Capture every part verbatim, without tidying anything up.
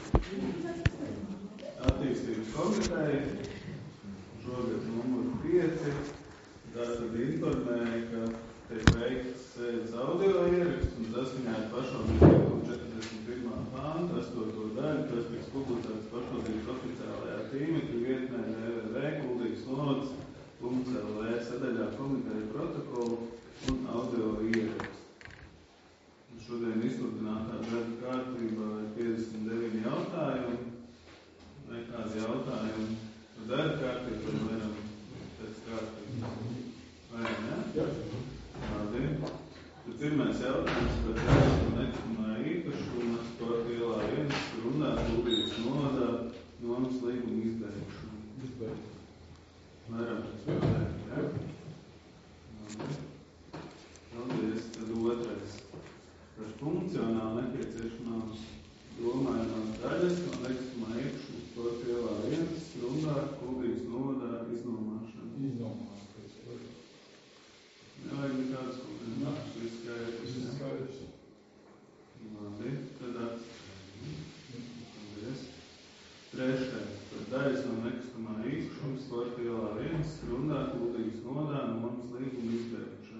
Attīstības komiteja, šogad numur pieci, tātad informēja, ka tiek veikts sēdes audio ieraksts un saskaņā ar pašvaldības četrdesmit pirmā pānta astoto daļu, kas tiks publicēts pašvaldības oficiālajā tīmekļa vietnē w w w punkt kuldīgas novads punkt l v sadaļā komiteja protokolu un audio ieraksts. Šodien izsludinātā darba kārtībā ir piecdesmit deviņi jautājumi. Vai kādi jautājumi par darba kārtību, vai varam pēc kārtības? Vai ne? Jā. Labi. Tad pirmais jautājums par daļu nekustamā īpašuma sporta ielā viens runā Kuldīgas novadā nomas līguma izbeigšanu. Izbeigšanu. Varam pēc kārtības, jā? Labi. Paldies. Tad otrais. Par funkcionāli nepieciešamās domājumās daļas no nekustamā īpašuma sporta ielā viens runā Kuldīgas novadā iznomāšanu. Iznomāšanu. Nevajag nekādas komentārus, viss skaidrs. Viss skaidrs. Labi, tad atstājam. Paldies. Trešais. Par daļas no nekustamā īpašuma sporta ielā viens runā Kuldīgas novadā nomas līguma izbeigšanu.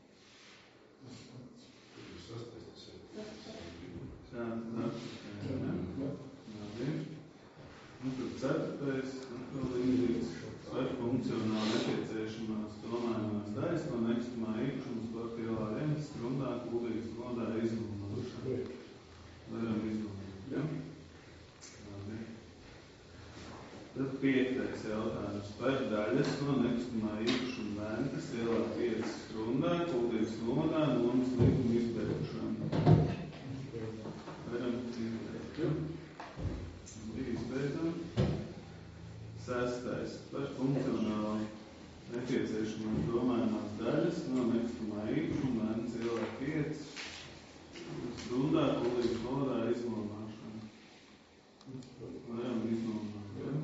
Jā, tad atstājam, ne? Labi. Un tad ceturtais, atkal līdzīgs par funkcionāli nepieciešamās domājumās daļas no nekustamā īpašuma sporta ielā viens runā Kuldīgas novadā iznomāšanu. Varam iznomāt, ja? Labi. Tad piektais jautājums par daļas no nekustamā īpašuma Ventas ielā pieci runā Kuldīgas novadā nomas līguma izbeigšanu. Varam izbeigt, ja? Izbeidzam. Sestais par funkcionāli nepieciešamās domājumās daļas no nekustamā īpašuma Ventas ielā pieci runā Kuldīgas novadā iznomāšanu. Varam iznomāt, ja?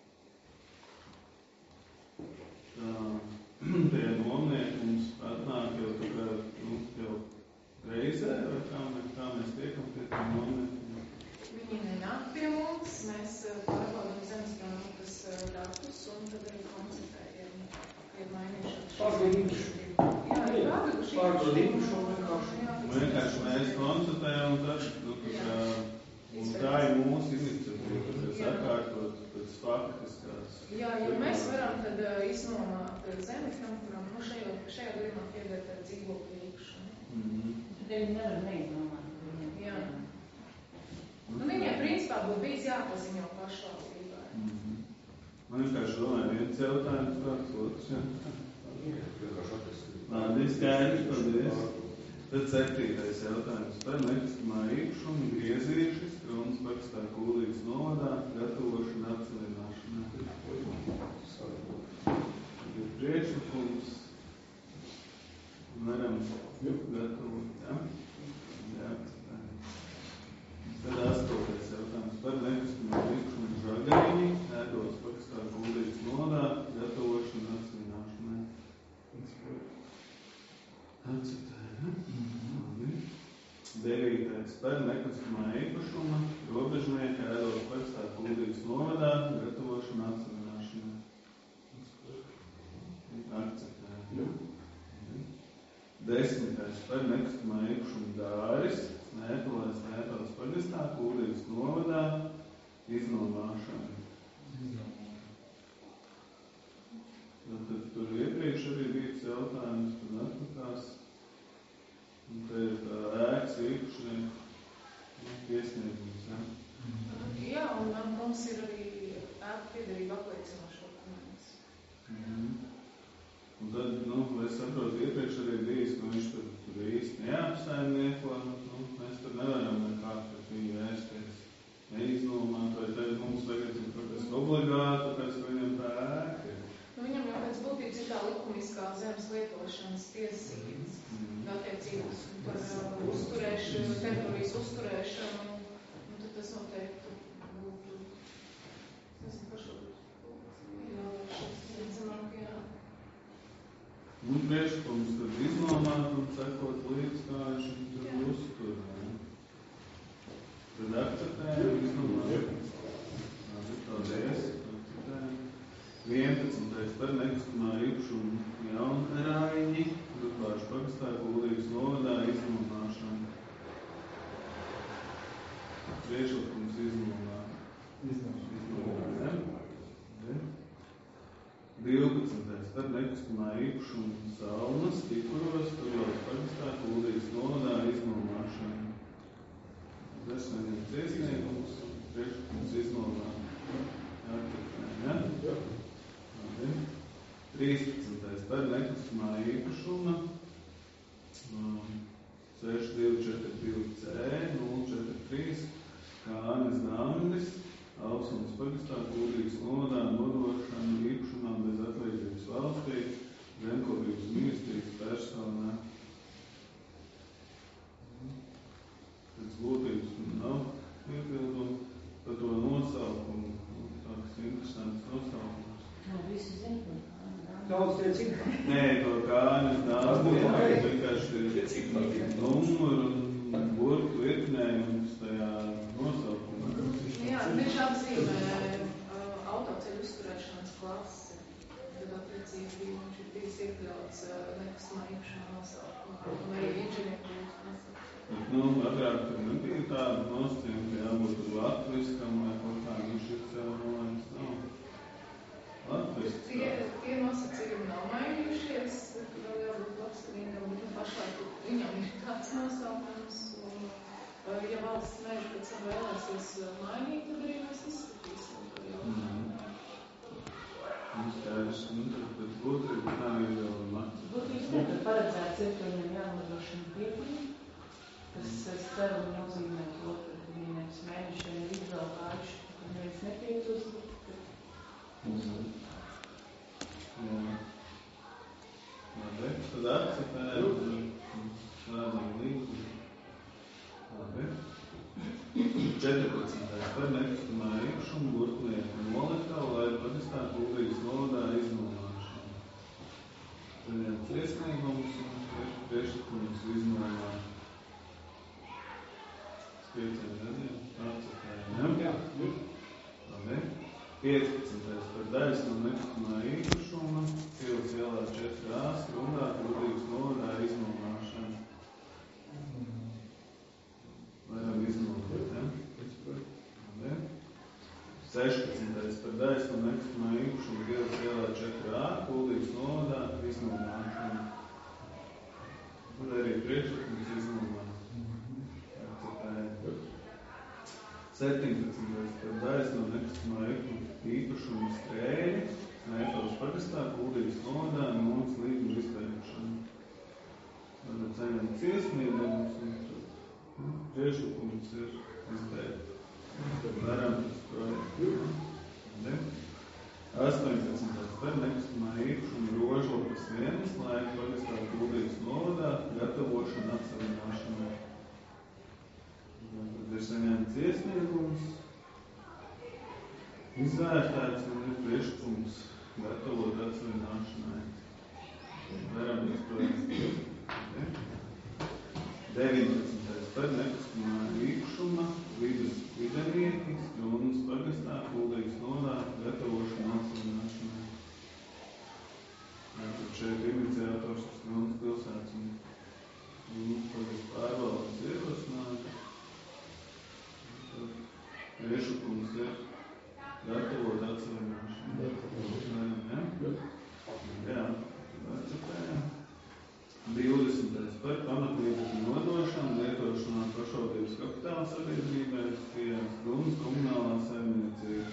Tā, tie nomnieki mums atnāk jau tā kā, nu, jau reizē, vai kā mēs, kā mēs tiekam pie tiem nomniekiem? Viņi nenāk pie mums, mēs pārbaudām zemesgrāmatas datus un tad arī koncentrējam, ka ir mainīšanas. Pārbaudījuši. Jā, ir pārbaudījuši. Pārbaudījuši un vienkārši. Vienkārši mēs konstatējam un tad, nu, tā, un tā ir mūsu iniciatīva, kas atkārtot pēc faktiskās. Jā, ja mēs varam tad iznomāt zemesgrāmatam, nu šajā, šajā gadījumā piedēt dzīvokļu īpašumu. Mm-hmm. Tad viņi nevar neiznomāt. Jā. Nu, viņiem principā būtu bijis jāpaziņo pašvaldībai. Mm-hmm. Man vienkārši domāju, viens jautājums kāds otrs, jā. Labi, skaidrs, paldies. Tad septītais jautājums par nekustamā īpašuma griezīšas Kronas pakstā Kuldīgas novadā gatavošana atcelināšanai. Tad ir priekšlikums. Varam gatavot, jā? Jā. Tad astotais jautājums par nekustamā īpašuma Žagaļiņi ēdos pakstā Kuldīgas novadā gatavošana atcelināšanai. Atcitēja, ne? Labi. Devītais par nekustamā īpašuma robežnieka ēdos pakstā Kuldīgas novadā gatavošana atcelināšanai. Atcitēja. Desmitais par nekustamā īpašuma Dāris Nēpalēs Nēpals pagastā Kuldīgas novadā iznomāšana. Tad tur iepriekš arī bija jautājums, tad atlikās. Un te ir tā ēkas īpašnieku iesniegums, ja? Jā, un mums ir arī ēku piederība apliecinošo dokumentus. Mm-hmm. Un tad, nu, es saprotu, iepriekš arī bijis, ka viņš tur, tur īsti neapsaimnieko, nu, mēs tad nevaram nekā pret viņu vēsties neiznomāt, vai tad mums tagad ir kaut kas obligāti, kāds viņam tā ēka ir. Nu, viņam jau pēc būtības ir tā likumiskā zemes lietošanas tiesības, mm. attiecības par uh, uzturēšanu, teritorijas uzturēšanu, un tad tas noteikti būtu, es nezinu, pašlaik, jā, šis zemāk, jā. Un priekšlikums tad iznomāt un sekot līdz, kā viņš tur uztur. Tad akceptējam. iznomāšanu. Paldies. vienpadsmitais par nekustamā īpašuma jaunraiņi, Rudbāžu pagastā, Kuldīgas novadā iznomāšanu. Priekšlikums iznomā. Iznomā. divpadsmitais par nekustamā īpašuma saunas, Tikuros, Rudbāžu pagastā, Kuldīgas novadā iznomāšanu. Desmitnieks iesniegums, priekšlikums iznomā. Jā, ja? trīspadsmitais par nekustamā īpašuma seši divi četri divi C nulle četri trīs Kānes Dāmidis, Alsums pagastā, Kuldīgas novadā nodošanu īpašumā bez atlīdzības valstī, zemkopības ministrijas personā. Pēc būtības nav iebildumu par to nosaukumu. Tāds interesants nosaukums. No, visi zina. Daudz tie cik. Nē, to Kānes Dāmidis vienkārši numuru un burtu virknējums tajā nosaukumā. Jā, viņš apzīmē uh, autoceļu uzturēšanas klasi. Tad attiecīgi viņš ir bijis iekļauts uh, nekustamā īpašumā nosaukumā. Un arī inženieru nosaukumā. Bet, nu, agrāk tur nebija tāda nosacījuma, ka jābūt latviskam vai kaut kā, nu šis jau, nu, vairs nav latvisks. Tie, tie nosacījumi nav mainījušies, vēl jābūt labsturīgam, bet nu, pašlaik viņam ir tāds nosaukums. Un, ja valsts meža pēc tam vēlēsies mainīt, tad arī mēs izskatīsim to jau. Mm. Nu, skaidrs, nu, tad pēc būtības nav iebildumu. Būtības ne, tad paredzēts ir, ka viņam jānodrošina piekļuvi, kas es ceru nozīmē to, ka viņiem mēnešiem ir izvēlējuši, ka neviens nepiekļūst. Mm. Jā. Labi, tad akceptējam, slēdzam līdzi. Labi. četrpadsmitais par nekustamā īpašumu burtnieku Moletavu, lai pagastā Kuldīgas novadā iznomāšanu. Saņemts iesniegums un priekšlikums iznomā. Spieciem gadiem akceptējam. Jā. Labi. piecpadsmitais par daļas no nekustamā īpašuma, Pils ielā četri A, Skrundā, Kuldīgas novadā iznomāšanu. Varam iznomāt, ja? Labi. sešpadsmitais par daļas no nekustamā īpašuma, Pils ielā četri A, Kuldīgas novadā iznomāšanu. Un arī priekšlikums iznomāt. Akceptējam. septiņpadsmitais par daļas no nekustamā īpašuma Strēļi, Smētavas pagastā, Kuldīgas novadā, mums līguma izbeigšanu. Varat saņemt iesniegums un nu, priekšlikums ir izbeigt. Tad varam uz projektu. astoņpadsmitais par nekustamā īpašuma Rožlapas vienas, lai pagastā Kuldīgas novadā, gatavošana atsavināšanai. Tad ir saņemts iesniegums, izvērtēts un ir priekšlikums gatavot atsavināšanai. Varam izprojekt. deviņpadsmitais par nekustamā īpašuma vidus videnieki, Skrunas pagastā, Kuldīgas novadā, gatavošana atsavināšanai. Tad šeit iniciators ir Skrunas pilsētas un Skrunas pagasta pārvaldes ierosināta. Priekšlikums ir gatavot atsavināšanu. Ja? Jā, akceptējam. divdesmitais par pamatlīdzekļu nodošanu, lietošanā pašvaldības kapitāla sabiedrībai, pie Skrunas komunālā saimniecība.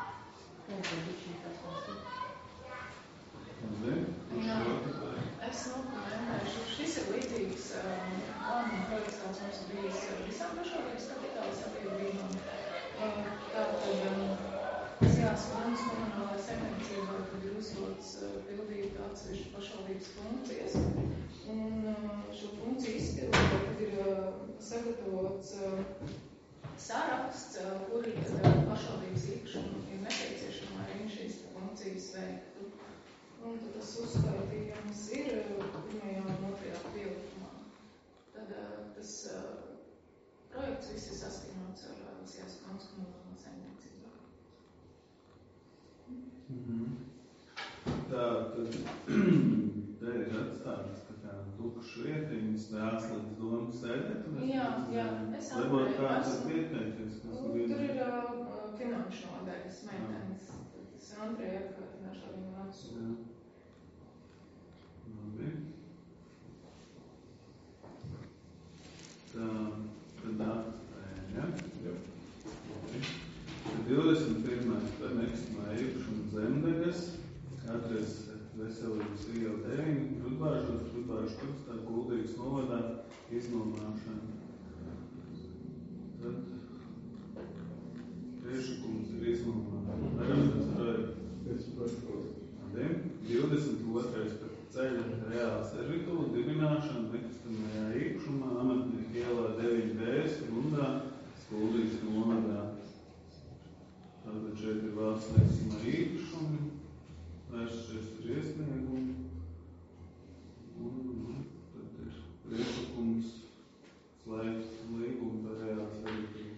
Labi, kurš Jā. otrs? Es nokomentēšu. Šis ir līdzīgs lēmuma projekts, kāds mums bijis visām pašvaldības kapitāla sabiedrībām. Tātad, jā, Skrunas komunālā saimniecība, kad ir uzdots pildīt atsevišķu pašvaldības funkcijas. Un šo funkciju izpildīt, kad ir sagatavots saraksts, kuri pašvaldības īpašumu ir nepieciešama, lai viņi šīs funkcijas veiktu. Un tad tas uzskaitījums ir pirmajā un otrajā pielikumā. Tad tas projekts viss ir saskaņots ar Sijas konskumumu saimniecībā. Mm-hmm. Tā, tad te ir atstātas tā kā tukšas vietiņas, jāslēdz domas sēdēt. Jā, jā, es Varbūt atvēju kāds ir esmu. pieteicies, kas Nu, ir tur ir uh, finanšu nodaļas meitenes. Tas ir Andreja atkārtināšu ar viņu acu. Jā. Labi. Tā, tad atstājam, ja? Jā. Labi. divdesmit pirmais par nekustamā īpašuma zemdegas, adrese Veselības iela deviņi, Krutbāžos, Krutbāžu krustā, Kuldīgas novadā, iznomāšana. Tad priekšlikums ir iznomāšana. Neramās projektu. divdesmit otrais par ceļa reāla servitūra dibināšanu nekustamajā īpašumā, amatnieku ielā deviņi B, Skrundā, Kuldīgas novadā. Tātad šeit ir valsts nekustamā īpašumi, vēršas ir iesniegumi, un tad ir priekšlikums slēgt līgumu par reāls servitūru.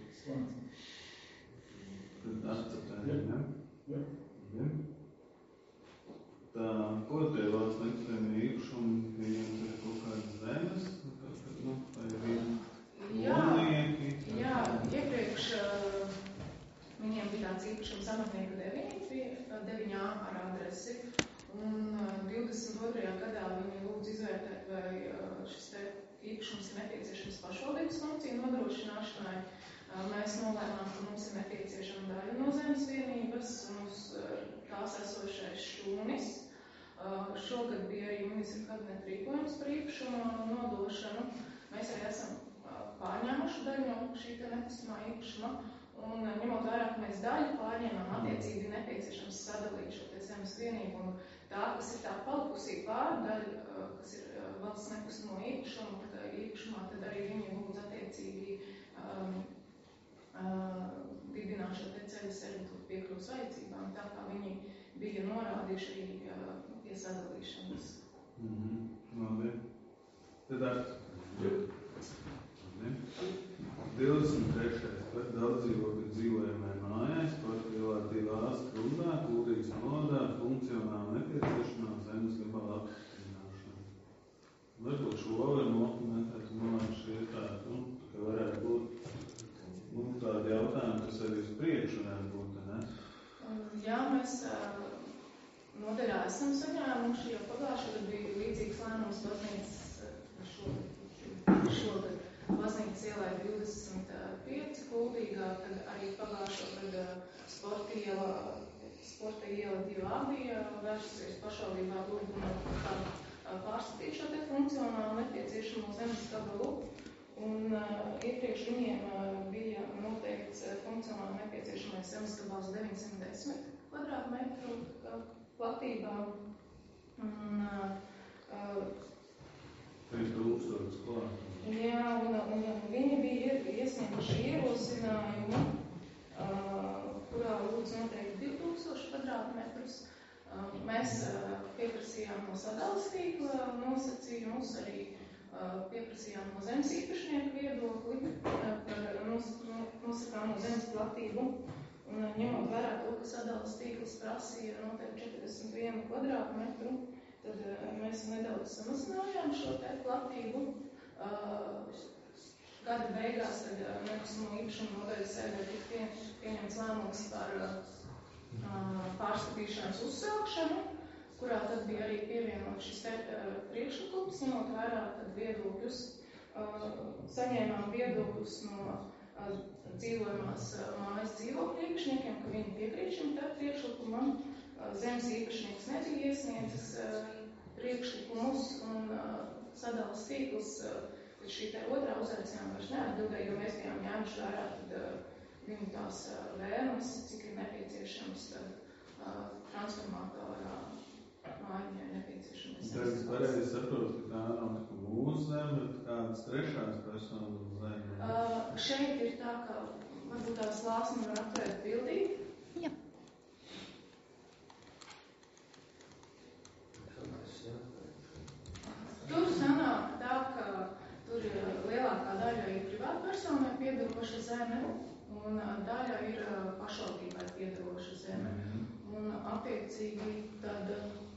Tad akceptējam, ja? Jā. Ja? Tā, ko tie valsts nekustamie īpašumi, viņiem ir kaut kādas zemes, nu, vai viņi monnieki? Jā, iepriekš viņiem bija tāds īpašums amatnieku deviņi, bija deviņi A ar adresi, un divdesmit otrajā gadā viņi lūdz izvērtēt, vai šis te īpašums ir nepieciešams pašvaldības funkciju nodrošināšanai. Mēs nolēmām, ka mums ir nepieciešama daļa no zemes vienības, mums tās esošais šūnis. Šogad bija arī ministra kabineta rīkojums par īpašumu nodošanu. Mēs arī esam pārņēmuši daļu no šī te nekustamā īpašuma. Un ņemot vērā, ka mēs daļu pārņēmām, attiecīgi bija nepieciešams sadalīt šo te zemes vienību. Un tā, kas ir tā palikusī pārdaļa, kas ir valsts nekustamo īpašumu, tad īpašumā, tad arī viņi lūdz attiecīgi um, uh, dibināt šo te ceļu servitūru piekļuvas vajadzībām, tā kā viņi bija norādījuši arī uh, pie sadalīšanas. Mhm, labi. Tad akceptējam. divdesmit trešais par daudzdzīvokļu dzīvojamai mājai, sporta ielā divi A Skrundā, Kuldīgas novadā, funkcionāli nepieciešamā zemes gabala apstiprināšana. Varbūt šo var nokomentēt, man šie tādi, nu, ka varētu būt, nu, tādi jautājumi, kas arī uz priekšu varētu būt, ne? Jā, mēs uh, nodaļā esam saņēmuši, jo pagājušajā gadā bija līdzīgs lēmums baznīcas šogad. šogad. Baznīcas ielā ir divdesmit pieci Kuldīgā, tad arī pagājušo gadu sporta iela, sporta iela divi A bija vērsusies pašvaldībā lūgumā pārskatīt šo te funkcionāli nepieciešamo zemes gabalu. Un uh, iepriekš viņiem uh, bija noteikts uh, funkcionāli nepieciešamais zemes gabals deviņsimt desmit kvadrātmetru platībā. Un, uh, uh, trīs tūkstoši klāt. Jā, un, un viņi bija iesnieguši ierosinājumu, uh, kurā lūdz noteikti divi tūkstoši kvadrātmetrus. Uh, mēs uh, pieprasījām no sadales tīkla nosacījumus, arī uh, pieprasījām no zemes īpašnieku viedokli uh, par nos, no, nosakāmo zemes platību. Un uh, ņemot vērā to, ka sadales tīkls prasīja noteikti četrdesmit vienu kvadrātmetru, tad uh, mēs nedaudz samazinājām šo te platību. Uh, gada beigās tad uh, nekustamo īpašumu nodaļas sēdē tika pie, pieņemts lēmums par uh, pārskatīšanas uzsākšanu, kurā tad bija arī pievienot šis te, uh, priekšlikums, ņemot vērā tad viedokļus. Uh, saņēmām viedokļus no uh, dzīvojamās uh, mājas dzīvokļu īpašniekiem, ka viņi piekrīt šim te priekšlikumam. Uh, zemes īpašnieks nebija iesniedzis uh, priekšlikumus un uh, sadales tīkls, tad šī te otrā uzaicinājuma vairs neatbildēja, jo mēs bijām ņēmuši vērā tad viņu tās vēlmes, cik ir nepieciešams tad transformatorā mājiņai nepieciešams. Tad es pareizi saprotu, ka tā nav tā mūsu zeme, bet kādas trešās personas zeme? Uh, šeit ir tā, ka varbūt tās lāsni var aptvērt bildīt. Jā. Tur sanāk tā, ka tur lielākā daļa ir privātpersonai daļa ir pašvaldībai piedaroša zeme. Un attiecīgi tad,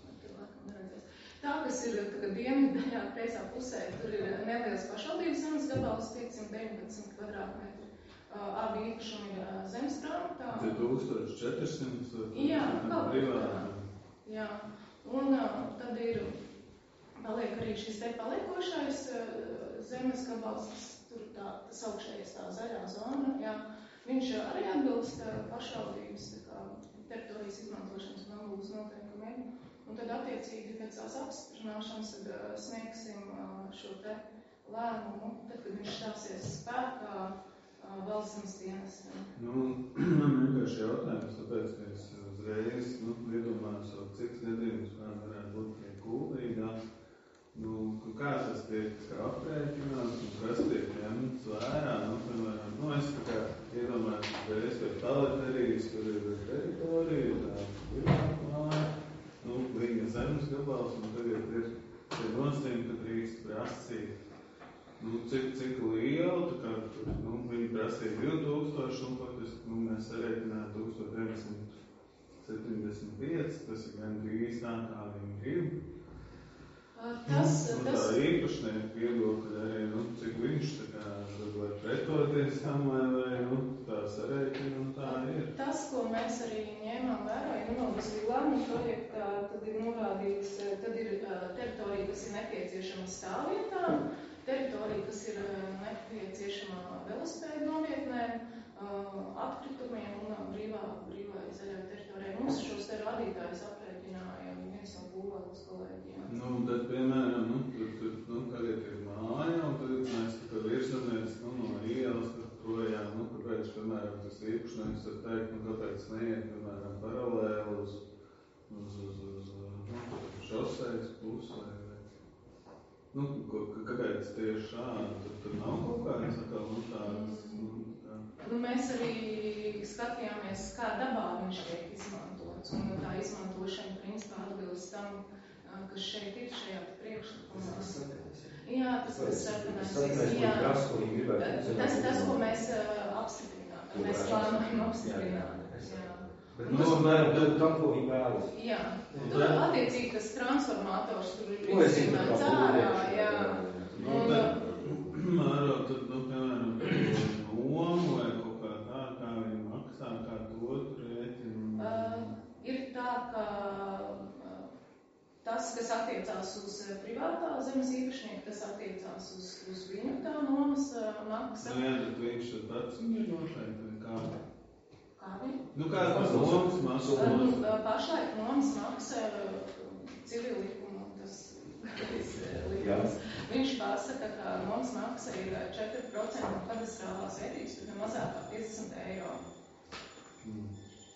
tā, kas ir dienvidu daļā kreisā pusē, tur ir neliels pašvaldības zemes gabals, piecsimt deviņpadsmit kvadrātmetri. Abi īpašumi ir zemes grāmatā. tūkstoš četri simti Jā, kaut kā. Jā, un tad ir, paliek arī šis te paliekošais zemes gabals, tur tā, tas augšējais tā zaļā zona, jā. Viņš arī atbilst pašvaldības tā kā teritorijas izmantošanas un apbūves noteikumiem. Un tad attiecīgi pēc tās apstiprināšanas tad sniegsim šo te lēmumu, tad, kad viņš stāsies spēkā valsts zemes dienestiem. Nu, man vienkārši jautājums, tāpēc, ka es uzreiz, nu, iedomājos vēl cits gadījums, kā varētu būt tie kuldīgā. Nu, kā tas tiek aprēķināts un kas tiek ņemts vērā? Nu, piemēram, nu, es tā kā iedomājos uzreiz pie paleterijas, kur ir teritorija, tā privātmāja, nu, viņa zemes gabals, un tagad ir tie nosacījumi, ka drīkst prasīt. Nu, cik, cik liela, tā kā tur, nu, viņi prasīja divi tūkstoši, un faktiski, nu, mēs sarēķinājām tūkstoš deviņsimt septiņdesmit pieci, tas ir gan drīz tā, kā viņi grib. Tas, nu, tas... Tā īpašnieku viedokļa arī, nu, cik viņš tā kā, vai pretoties tam, vai, vai, nu, tā sarēķina, un tā ir. Tas, ko mēs arī ņēmām vērā, ja Inogas Vilānu projektā, tad ir norādīts, tad ir teritorija, kas ir nepieciešama stāvvietām, teritorija, kas ir nepieciešama velospēdu novietnēm, atkritumiem un brīvā, brīvā zaļā teritorijā. Mums šos te rādītājus aprēķināja viens no būvvaldes kolēģiem. Nu, tad, piemēram, nu, tur, tur, nu, tagad ir māja, un tad mēs tā kā virzamies, nu, no ielas, tur projām, nu, kāpēc, piemēram, tas īpašnieks var teikt, nu, kāpēc neiet, piemēram, paralēli uz, uz, uz, uz, nu, šosejas pusi, vai, nu, kāpēc tieši šādi, tad, tad nav kaut kādas, kā, nu, tādas, nu, tā. Nu, mēs arī skatījāmies, kā dabā viņš tiek izmantots, un tā izmantošana principā atbilst tam, kas šeit ir šajā priekšlikumā. Jā, tas ir sarkanais. Jā, tas, tas, ko mēs apstiprinām, mēs plānojam apstiprināt. Jā. Bet mēs varam tam, ko viņi vēlas. Jā, tur attiecīgi tas transformators tur ir izcīmēts ārā, jā. Nu, tad, Māro, tad, nu, piemēram, nomu vai kaut kā tā, kā viņi maksā, kā to tur rēķina? Uh, ir tā, ka uh, tas, kas attiecās uz privātā zemes īpašnieku, tas attiecās uz, uz viņu tā nomas uh, maksa. Nu, jā, tad viņš tad pats ir nošeit, vai kā? Kā viņi? Nu, kā tas nomas maksa? Uh, uh, pašlaik nomas maksa civil likumu, tas likums. Viņš pasaka, ka nomas maksa ir četri procenti no kadastrālās vērtības, bet ne mazāk kā piecdesmit eiro. Mm.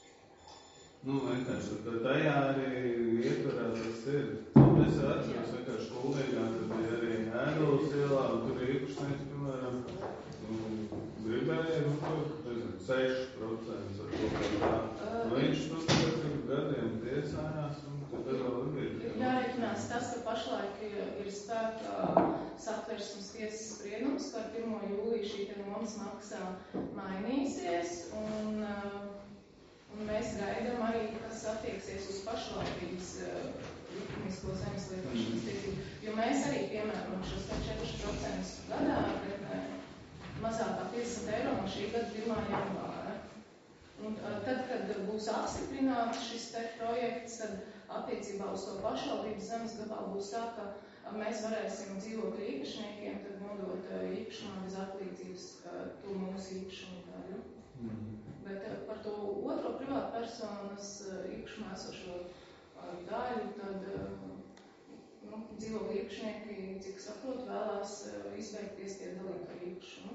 Nu, vienkārši, tad tajā arī ietvarā tas ir. Nu, es atceros vienkārši kuldīgā, tad bija arī Ēgulas ielā, un tur īpašnieks, piemēram, nu, gribēja, nu, tur, seši procenti ar to kā tā. Nu, viņš, nu, tagad gadiem tiesājās, un tad vēl ir. Ir jārēķinās tas, ka pašlaik ir, ir spēkā Satversmes tiesas spriedums, ka ar pirmo jūliju šī te nomas maksā mainīsies, un Un mēs gaidām arī, kas attieksies uz pašvaldības uh, likumisko zemes lietošanas tiesību, jo mēs arī piemēram šos četri procenti gadā, bet ne, mazāk kā piecdesmit eiro no šī gada pirmā janvāra. Un uh, tad, kad būs apstiprināts šis te projekts, tad attiecībā uz to pašvaldības zemes gabalu būs tā, ka uh, mēs varēsim dzīvokļu īpašniekiem tad nodot uh, īpašumā bez atlīdzības uh, to mūsu īpašumu daļu. Mm. Bet par to otro privātu personas īpašumā esošo daļu, tad nu, dzīvokļu īpašnieki, cik saprot, vēlās izbeigties tie dalīt ar īpašumu.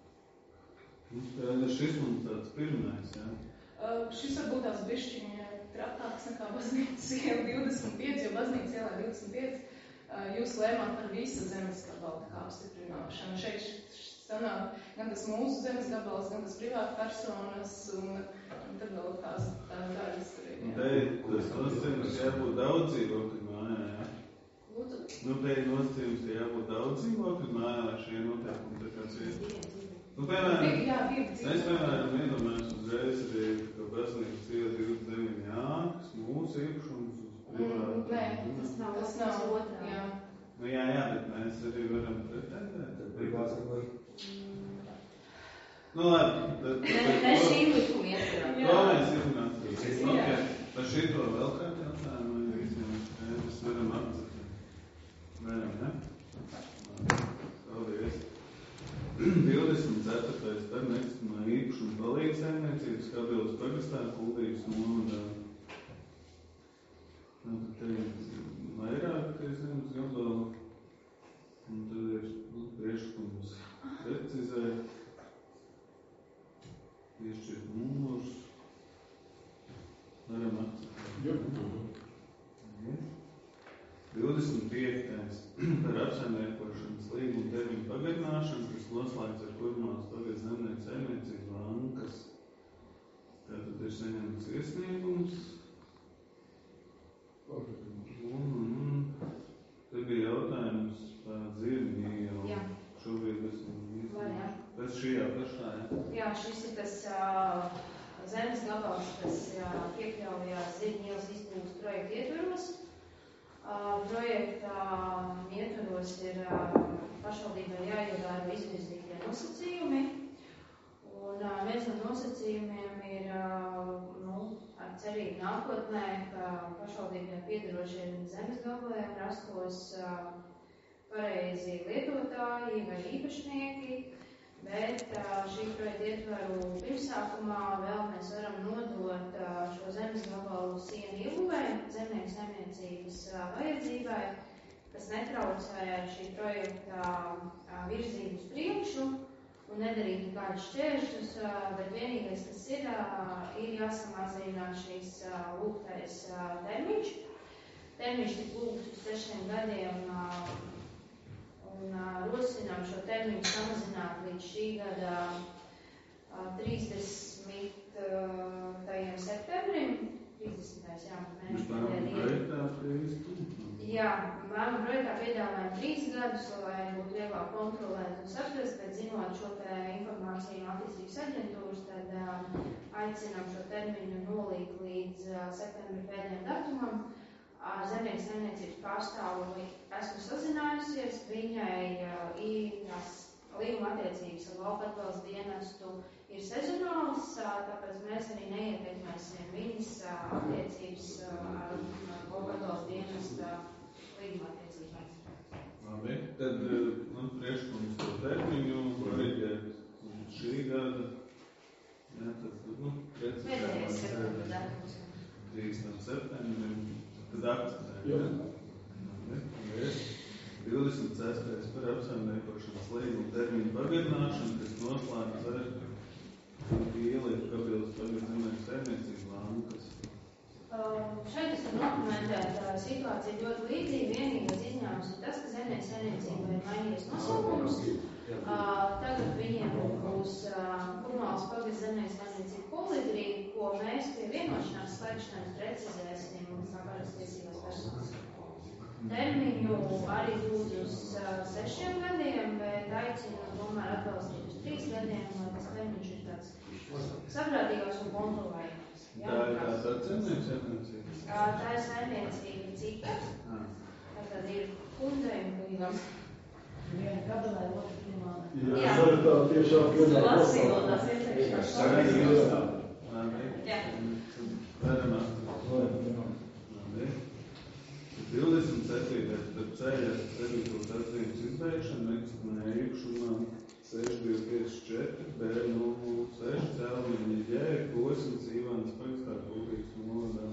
Nu, šis mums tāds pirmais, jā? Uh, šis varbūt tās bišķiņa tratāks nekā baznīcas iela divdesmit pieci, jo baznīcas ielā divdesmit pieci uh, jūs lēmāt par visu zemes gabalu kā apstiprināšanu. Šeit sanāk gan tas mūsu zemes gabals, gan tas privāta personas, un, un tad vēl tās tās daļas tur ir. Te tas nosacījums jābūt daudz dzīvokļu mājā, jā? Lūdzu? Nu, te ir nosacījums jābūt daudz dzīvokļu mājā, lai šie noteikumi tā kāds ir. Nu, piemēram, Jā, divi es, dzīvi. piemēram, iedomājos uzreiz arī, ka Baznīcas iela divdesmit deviņi Jānis, mūsu īpašums uz privātu. Nē, Tas nav, tas tas nav otrā. jā. Nu, jā, jā, bet mēs arī varam pretendēt. Privāts vai Nu, labi. Tad, Mēs mēs šī likuma ietveram. To mēs izrunāsim. Jā. Okay. Par šito vēl kādu jautājumu vai visiem mēs varam apdzīt. Varam, ne? Paldies. divdesmit ceturtais par nekustamā īpašuma palīdz saimniecības Kabelas pagastā Kuldības novadā. Nu, tad te ir vairāk, es zemes gabalu. Un tad ir, nu, priekšlikums precizēt. Piešķirt numurs. Varam akceptēt. divdesmit piektais par apsaimniekošanas līguma termiņu pagarināšanu, kas noslēgts ar Kurmālas pagaidu zemnieku saimniecību bankas. Tātad ir saņemts iesniegums. Un, un, te bija jautājums par dzirnīju. Jā. Šobrīd esmu Var, jā. pēc šajā pašā, jā. Jā, šis ir tas uh, zemes gabals, kas uh, iekļaujās Zirņielas izbūves projekta ietveros. Uh, projekta ietveros ir uh, pašvaldībai jāievēro izvirzītie nosacījumi. Un uh, viens no nosacījumiem ir uh, nu, ar cerību nākotnē, ka pašvaldībai piederošie zemes gabaliem rastos uh, pareizi lietotāji vai īpašnieki, bet uh, šī projekta ietvaru pirmsākumā vēl mēs varam nodot uh, šo zemes gabalu sienu ieguvē, zemnieku saimniecības uh, vajadzībai, kas netraucē šī projekta uh, virzību uz priekšu un nedarīt nekādus šķēršļus, uh, bet vienīgais, kas ir, uh, ir jāsamazina šīs uh, lūgtais uh, termiņš. Termiņš tik lūgts uz sešiem gadiem uh, un uh, rosinām šo termiņu samazināt līdz šī gada uh, trīsdesmitajam septembrim. trīsdesmitais jā, mēnešu pēdējā projektā trīs. Jā, mēmu projektā piedāvājam trīs gadus, lai būtu vieglāk kontrolēt un saprast, bet zinot šo te informāciju no attīstības aģentūras, tad uh, aicinām šo termiņu nolikt līdz uh, septembra pēdējiem datumam. Ar zemnieku saimniecības pārstāvu esmu sazinājusies, viņai uh, ir tās līguma attiecības ar lauka atbalsta dienestu ir sezonāls, uh, tāpēc mēs arī neietekmēsim viņas uh, attiecības uh, ar lauka atbalsta dienesta līguma attiecībām. Labi, tad man priekšlikums to termiņu koriģēt šī gada. Jā, tad, nu, Pēdējais septembra datums. trīsdesmitajam septembrim. Tad akceptējam. divdesmit sestais par apsaimniekošanas līguma termiņu pagarināšanu, kas noslēgts ar ielietu Kabelas pagaidu zemnieku saimniecību bankas. Uh, šeit es varu dokumentēt uh, situāciju ļoti līdzīgi. Vienīgais izņēmums ir tas, ka zemnieku saimniecība ir mainījies nosaukums. Uh, tagad viņiem būs uh, Kurmālas pagaidu zemnieku saimniecība kolidrī, ko mēs pie vienošanās slēgšanas precizēsim kā parastiesībās personas. Termiņu arī būs uz uh, sešiem gadiem, bet aicinu tomēr atbalstīt uz trīs gadiem, lai tas termiņš ir tāds saprātīgāks un kontrolējams. Tā ir tā tāda zemnieku saimniecība? Tā ir saimniecība cita. Tad ir kundze un kungam. Viena Kabelē, otra Kurmālē. Jā. tā tiešām Tu lasīji vēl tās ieteikšanas. Labi. Jā. Varam atrast. Labi. divdesmit septītais par ceļa servitūras atzīmes izbeigšanu nekustamajā īpašumā seši divi pieci četri B nulle seši Cēlniņa ģēra posms Ivānas pagastā Kuldības novadā.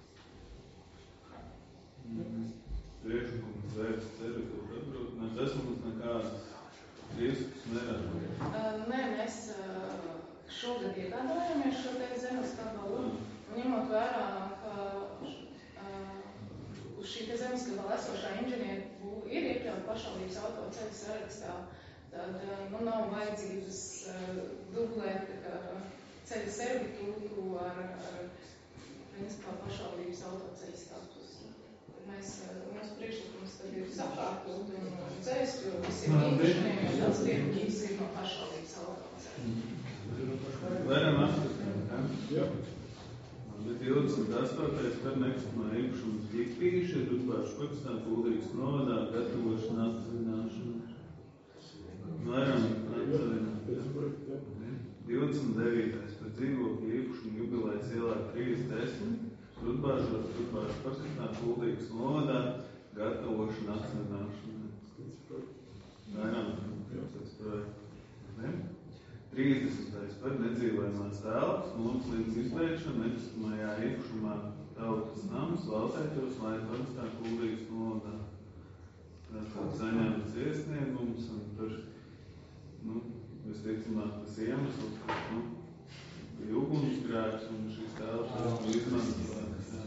Priekšlikums vērsts servitūras atbrūtināt. Es mums nekādas riskus neradu. Uh, nē, mēs uh, šogad iegādājāmies šo te zemes gabalu, ņemot vērā, ka uh, uz šī te zemes gabala esošā inženieru būva ir iekļauta pašvaldības autoceļu sarakstā, tad uh, nu, nav vajadzības uh, dublēt uh, ceļu servitūru ar, ar principā pašvaldības autoceļu statusu. Mēs, uh, mūsu priekšlikums tad ir sakārtot un dzēst, jo visiem īpašiem tas tiekums ir no pašvaldības autoceļu. Varam apstiprināt. Jā. divdesmit astotais par nekustamā īpašuma ģipīši, Rudbārs Pakistā, Kuldīgas novadā, gatavošana atsavināšana. Varam atsavināt. divdesmit devītais par dzīvokļu īpašumu jubilejas ielā trīs desmit, Rudbāžos, Rudbārs Pakistā, Kuldīgas novadā, gatavošana atsavināšana. Varam atsavināt. trīsdesmitais par nedzīvojamās telpas, mums līdz izbeigšana nekustamajā īpašumā tautas nams, Valsēķos, Laitu Pakistā, Kuldīgas novadā. Tātad saņemts iesniegums un tur, nu, visticamāk tas iemesls, ka, nu, bija ugunsgrēks un šīs telpas bija izmantotas.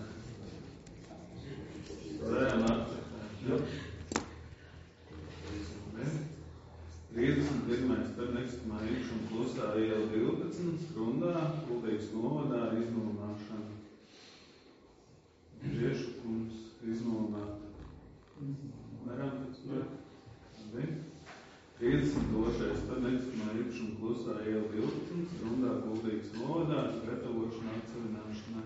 Varam atsavināt. trīsdesmit pirmais par nekustamā īpašuma klusā iela divpadsmit, Rundā, Kuldīgas novadā, iznūmāšana. Priekšlikums iznūmāt. Varam atsavināt. trīsdesmit otrais par nekustamā īpašuma klusā iela divpadsmit, Rundā, Kuldīgas novadā, gatavošana atsavināšanai.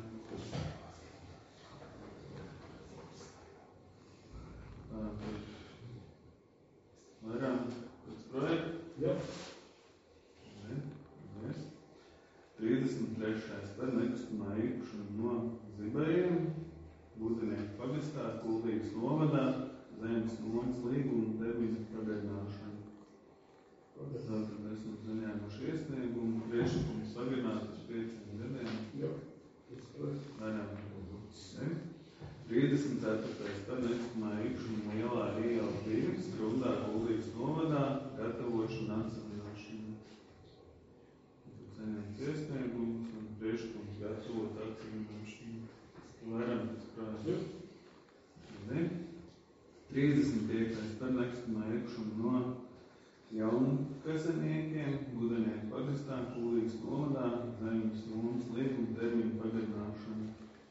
Tātad varam pēc projekta. Jā. trīsdesmit trešais par nekustamā īpašuma no Zibējiem, Būdenieku pagastā, Kuldīgas novadā, zemes nomas līguma termiņa pagarināšana. Tātad esam saņēmuši iesniegumu, priekšlikums pagarināt uz pieciem gadiem. Jā. Pēc projekta. Varam pēc trīsdesmit ceturtais par nekustamā īpašuma ielā iela divi, Rundā, Kuldīgas novadā, gatavošana atsavināšana. Saņemts iesniegums un priekšlikums gatavot atsavināšanu. Varam pēc projekta. trīsdesmit piektais par nekustamā īpašuma no Jaunkazaniekiem, Būdenieku pagastā, Kuldīgas novadā, zemes nomas līguma termiņa pagarināšana.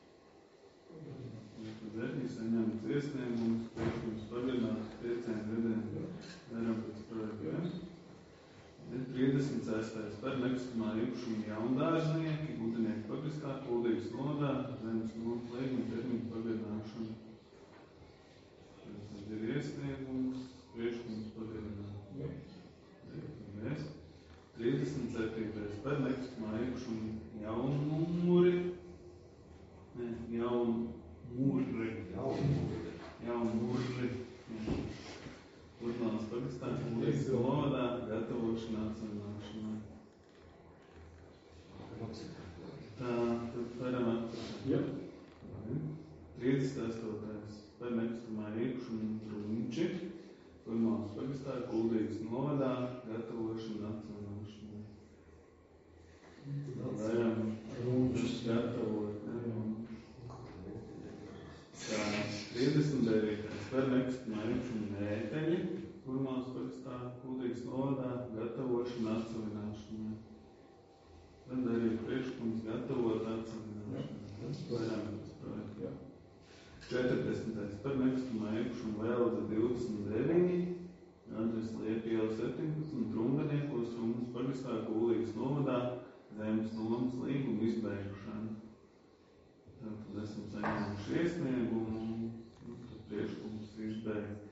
Tad arī saņemts iesniegums, priekšlikums pagarināts pieciem gadiem. Varam pēc projekta. trīsdesmit sestais par nekustamā īpašuma Jaundārznieki, Būdenieku pagastā, Kuldīgas novadā, zemes nomas līguma termiņa pagarināšana. Tad ir iesniegums, priekšlikums pagarināts. trīsdesmit septītais par nekustamā īpašuma Jaunmuri, ne, Jaunmuri, Jaunmuri, Urmālas pagastā, Kuldīgas novadā, gatavošana atsavināšanai. Tā, tad varam atpakaļ. Jā. trīsdesmit astotais par nekustamā īpašuma Runči, Urmālas pagastā, Kuldīgas novadā, gatavošana atsavināšanai. Varam Runčus gatavot. Tā, trīsdesmit devītais par nekustamā īpašuma Mēteļi, Urmālas pagastā, Kuldīgas novadā, gatavošana atsavināšanai. Tad arī priekšlikums gatavot atsavināšanai. Varam pēc projekta. četrdesmitais par nekustamā īpašuma Velda divdesmit deviņi, adrese Liepiela septiņpadsmit, Rundaniekos, Rundas pagastā, Kuldīgas novadā, zemes nomas līguma izbeigšana. Tātad esam saņēmuši iesniegumu, un tad priekšlikums izbeigt.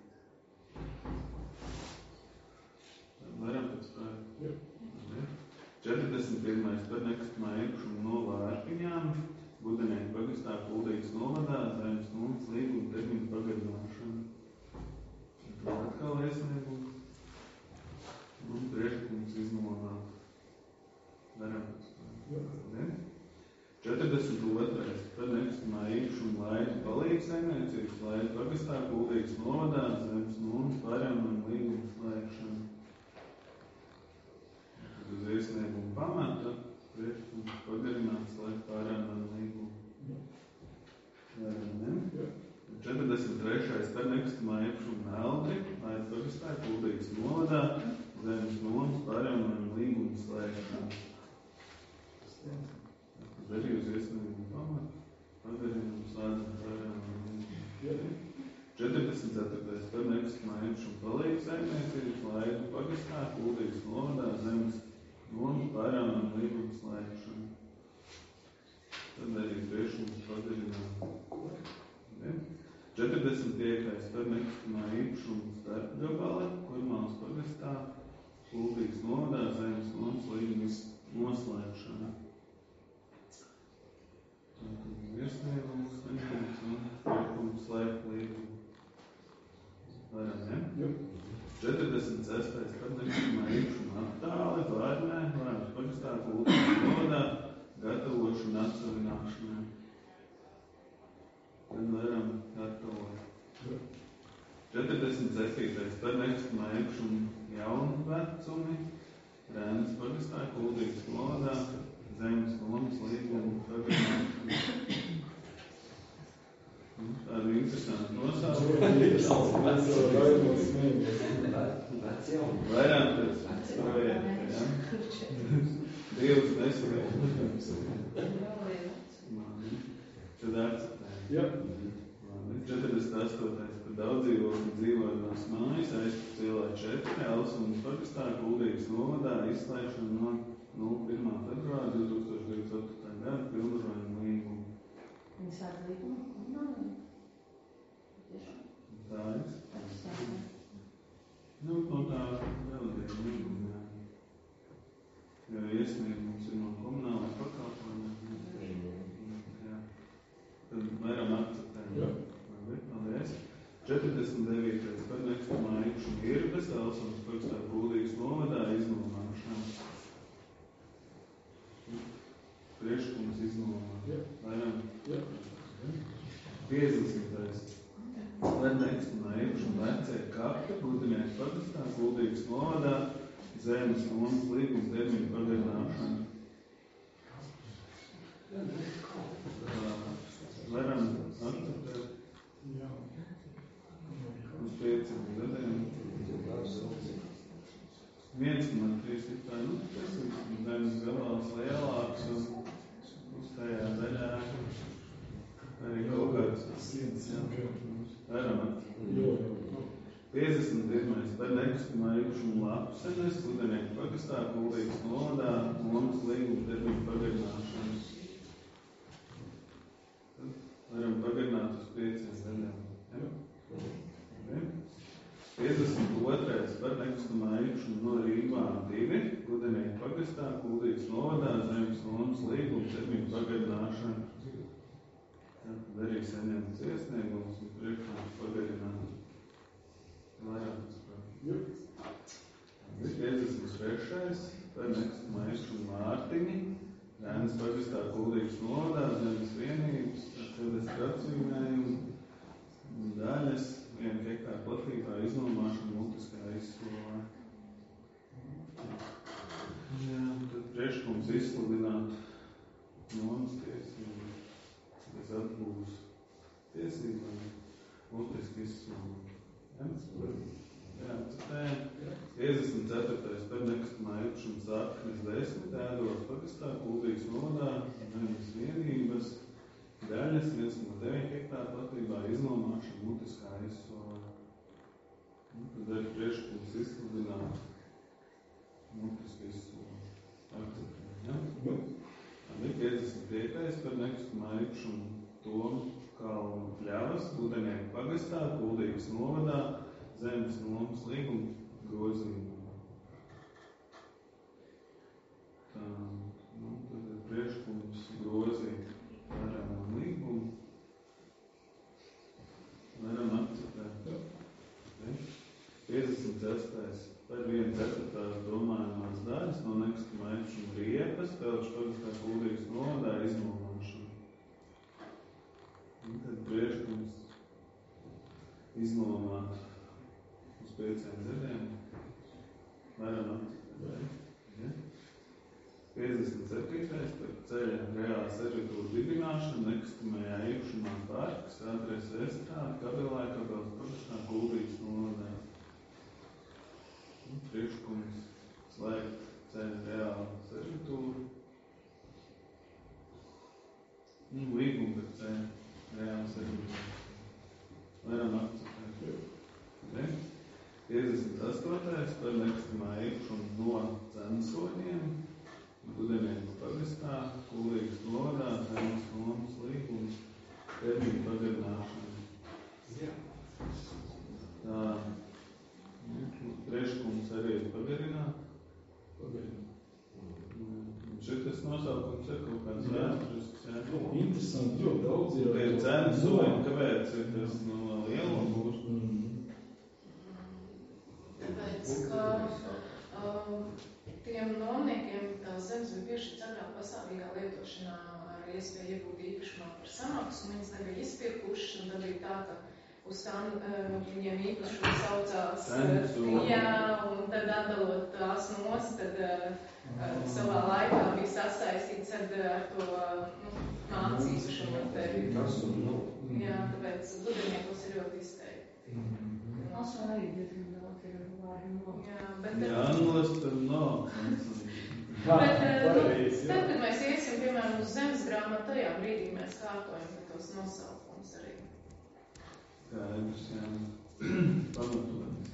Tad varam pēc projekta. četrdesmit pirmais par nekustamā īpašuma no Vārpiņām, Būdenieku pagastā, Kuldīgas novadā, zemes nomas līguma termiņa pagarināšana. Tad atkal iesniegums un priekšlikums iznomāt. Varam pēc projekta. četrdesmit otrais par nekustamā īpašuma Laitu palīgsaimniecības, Laitu pagastā, Kuldīgas novadā, zemes nomas pārēmuma līguma slēgšana. Tad uz iesniegumu pamata priekšlikums pagarināts, lai pārēmuma līguma. Varam, ne? četrdesmit trešais par nekustamā īpašuma Meldri, Laitu pagastā, Kuldīgas novadā, zemes nomas pārēmuma līguma slēgšana. Tad arī uz iesniegumu pamatu pagarinām slēdzam pārēmuma līguma. četrdesmit ceturtais par nekustamā īpašuma palīgsaimniecības, Laitu pagastā, Kuldīgas novadā, zemes nomas vairām līguma slēgšanu. Tad arī priekšlikums pagarināt. Ja? četrdesmit piektais par nekustamā īpašuma starpgabala, Kurmālas pagastā, Kuldīgas novadā, zemes nomas līgumas noslēgšana. Tātad iesniegums saņemts un priekšlikums slēgt līgumu. Varam, ja? Jā. četrdesmit sestais par nekustamā īpašuma attāli, Vārnē, Vārnas pagastā, Kuldīgas novadā, gatavošana atsavināšanai. Tad varam gatavot. četrdesmit septītais par nekustamā īpašuma jaunu vecumi, Rēnas pagastā, Kuldīgas novadā, zemes nomas līguma pagarināšana. Tāda interesanta nosaukuma. Vairāk pēc projekta, ja? Dievs nesavēs. Tad akceptējam. Jā. četrdesmit astotais par daudzdzīvokļu dzīvojamās mājas, aizpēc ielā četri, Elsunas pagastā, Kuldīgas novadā, izslēgšana no nulle pirmā februāra divi tūkstoši divdesmit ceturtā gada pilnvarojumu līgumu. Viņi sāc līgumu? Nē. Tiešām. Tā ir. Tas sāc. Nu, no tā relatīvi līguma, jā. Jo iesniegums ir no komunālās pakalpojumiem. Jā. Tad varam akceptēt. Jā. Labi, paldies. četrdesmit devītais par nekustamā īpašuma ierbes, Elsunas pagastā, Kuldīgas novadā, iznomāšana. Priekšlikums iznomāt. Jā. Varam. Jā. piecdesmitais par nekustamā īpašuma vecie kapta, Gudinieks pagastā, Kuldīgas novadā, zemes nomas līguma termiņu pagarināšana. Varam akceptēt Jā. uz pieciem gadiem. viens komats trīs hektāri, nu, tas ir zemes gabals lielāks un uz tajā daļā arī kaut kāds simts, jā. Varam akceptēt. Jā. piecdesmit pirmais par nekustamā īpašuma lapsenes, Gudinieka pagastā, Kuldīgas novadā, nomas līguma termiņu pagarināšana. Varam pagarināt uz pieciem gadiem. Ja? Okay. piecdesmit otrais par nekustamā īpašuma no Rībām divi, Gudinieka pagastā, Kuldīgas novadā, zemes nomas līguma termiņu pagarināšana. Tad arī saņemts iesniegums un priekšlikums pagarināt. Vairāk uzprāt. Jā. piecdesmit trešais par nekustamā īpašuma Mārtiņi, Rēnas pagastā, Kuldīgas novadā, zemes vienības, četrdesmit atzīmējumu, daļas, viena hektāra platībā iznomāšana mutiskā izsolā. Jā, tad priekšlikums izsludināt nomas tiesību, kas atbūs tiesībām, mutiski izsolā. Ja? Jā, akceptējam. piecdesmit ceturtais par nekustamā īpašuma Saknes desmit, Ēdolas pagastā, Kuldīgas novadā, zemes vienības, daļas viens no deviņi hektāru platībā iznomāšana mutiskā izsolā. Nu, tad arī priekšlikums izsludināt mutiski izsolā. Akceptējam, ja? Jā. Tad piecdesmit piektais par nekustamā īpašuma Tomu Kalnu pļavas, Gudinieka pagastā, Kuldīgas novadā, zemes nomas līguma grozījumā. Tā, nu, tad ir priekšlikums grozīt varam līgumu. Varam akceptēt. Ja? piecdesmit sestais par vienu ceturtās domājumās daļas no nekustamā īpašuma Riepas, Pelču pagastā, Kuldīgas novadā iznomāšana. Un tad priekšlikums iznomāt uz pieciem gadiem. Varam akceptēt. Ja? piecdesmit septītais par ceļa reāla servitūra dibināšanu nekustamajā īpašumā parks, adrese Estrāde, Kabelē, Kabeles pagastā, Kuldīgas novadā. Priekšlikums slēgt ceļa reāla servitūru. Nu, līgumu par ceļa reāla servitūru. Varam akceptēt. Okay. piecdesmit astotais par nekustamā īpašumu no zemesodiem, Gudenieku pagastā, Kulīgas novadā, zemes nomas līgums, termiņu pagarināšana. Jā. Tā, priekšlikums arī ir pagarināt. Pagarināt. Šitas nosaukums ir kaut kāds vēsturisks, jā. Nu, interesanti, ļoti daudz ir. Tie cenas soļi, kāpēc ir tas no lielo būs? Mm. Tāpēc, ka um, tiem nomniekiem tās zemes bija piešķirts agrāk pastāvīgā lietošanā ar iespēju iegūt īpašumā par samaksu, un viņas nebija izpirkušas, un tad bija tā, ka uz tām uh, viņiem īpašumi saucās uh, jā, un tad atdalot tās nost, tad uh, uh, savā laikā bija sasaistīts ar, ar to nu, mācības īpašumu tevi. Tas un nu. Jā, tāpēc gudriniekos ir ļoti izteikti. Mums arī diezgan daudz ir vārdi no. Jā, bet Jā, anlas tur nav. Bet, nu, tad, kad mēs iesim, piemēram, uz zemes grāmatu, tajā brīdī mēs kārtojam tos nosaukumus arī. Skaidrs, jā. Pamatoties.